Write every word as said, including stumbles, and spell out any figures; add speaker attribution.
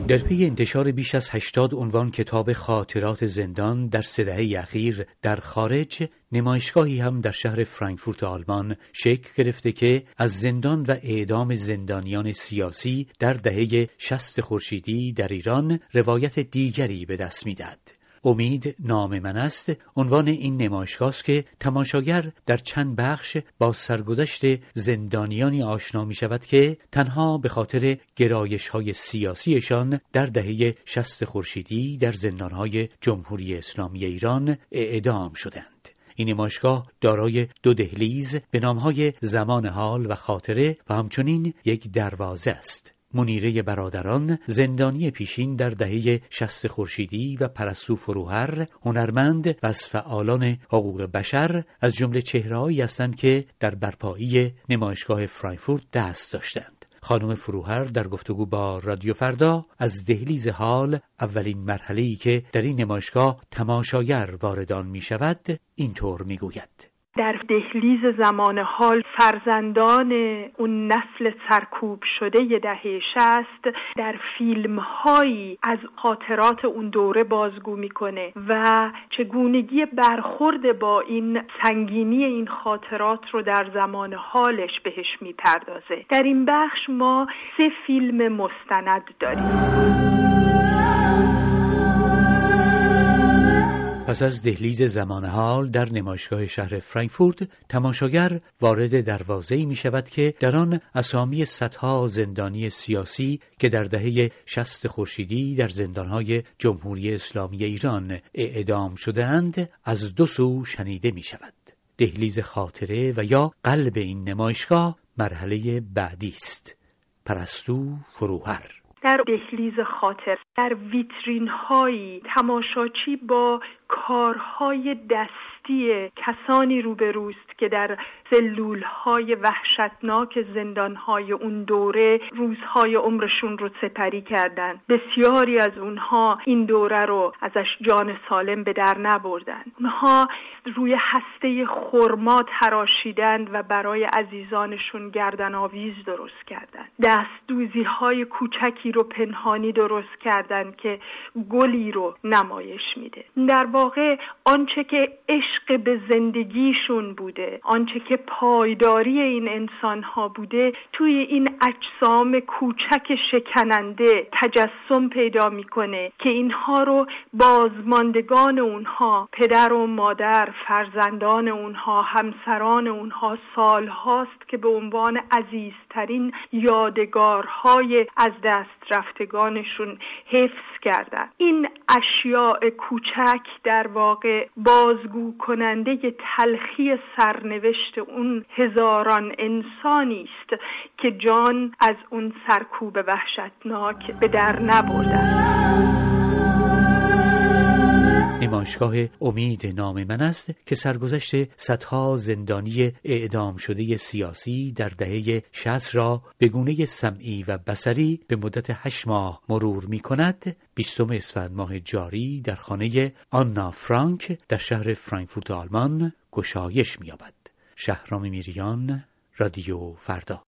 Speaker 1: در پی انتشار بیش از هشتاد عنوان کتاب خاطرات زندان در سه دهه اخیر در خارج، نمایشگاهی هم در شهر فرانکفورت آلمان شکل گرفته که از زندان و اعدام زندانیان سیاسی در دهه شصت خورشیدی در ایران روایت دیگری به دست می‌دهد. امید نام من است عنوان این نمایشگاه است که تماشاگر در چند بخش با سرگذشت زندانیانی آشنا می شود که تنها به خاطر گرایش‌های سیاسیشان در دهه شصت خورشیدی در زندان‌های جمهوری اسلامی ایران اعدام شدند. این نمایشگاه دارای دو دهلیز به نام‌های زمان حال و خاطره و همچنین یک دروازه است. منیره برادران، زندانی پیشین در دهه شصت خورشیدی و پرستو فروهر، هنرمند و از فعالان حقوق بشر، از جمله چهره‌هایی هستند که در برپایی نمایشگاه فرانکفورت دست داشتند. خانم فروهر در گفتگو با رادیو فردا از دهلیز حال، اولین مرحله‌ای که در این نمایشگاه تماشاگر وارد آن می‌شود، اینطور می‌گوید:
Speaker 2: در دهلیز زمان حال فرزندان اون نسل سرکوب شده دهه شصت در فیلم‌هایی از خاطرات اون دوره بازگو میکنه و چگونگی برخورد با این سنگینی این خاطرات رو در زمان حالش بهش میپردازه. در این بخش ما سه فیلم مستند داریم.
Speaker 1: پس از دهلیز زمان حال در نمایشگاه شهر فرانکفورت، تماشاگر وارد دروازه‌ای می شود که در آن اسامی صدها زندانی سیاسی که در دهه شصت خورشیدی در زندانهای جمهوری اسلامی ایران اعدام شده‌اند از دو سو شنیده می شود. دهلیز خاطره و یا قلب این نمایشگاه مرحله بعدی است. پرستو فروهر
Speaker 2: در دهلیز خاطر در ویترین هایی تماشاچی با کارهای دستی کسانی روبروست که در سلول های وحشتناک زندان های اون دوره روزهای عمرشون رو سپری کردن. بسیاری از اونها این دوره رو ازش جان سالم به در نبردن. اونها روی هسته خرما تراشیدند و برای عزیزانشون گردن آویز درست کردن. دستدوزی های کوچکی رو پنهانی درست کردن که گلی رو نمایش میده. در واقع آنچه که عشق به زندگیشون بوده، آنچه که پایداری این انسان‌ها بوده، توی این اجسام کوچک شکننده تجسم پیدا میکنه که اینها رو بازماندگان اونها، پدر و مادر، فرزندان اونها، همسران اونها سالهاست که به عنوان عزیزترین یادگارهای از دست رفتگانشون حفظ کردن. این اشیاء کوچک در واقع بازگو کننده تلخی سرنوشت اون هزاران انسانی است که جان از اون سرکوب وحشتناک به در نبردند.
Speaker 1: نمایشگاه امید نام من است که سرگذشت صدها زندانی اعدام شده سیاسی در دهه شصت را به گونه سمعی و بصری به مدت هشت ماه مرور می کند. بیستم اسفند ماه جاری در خانه آنا فرانک در شهر فرانکفورت آلمان گشایش می یابد. شهرام میریان، رادیو فردا.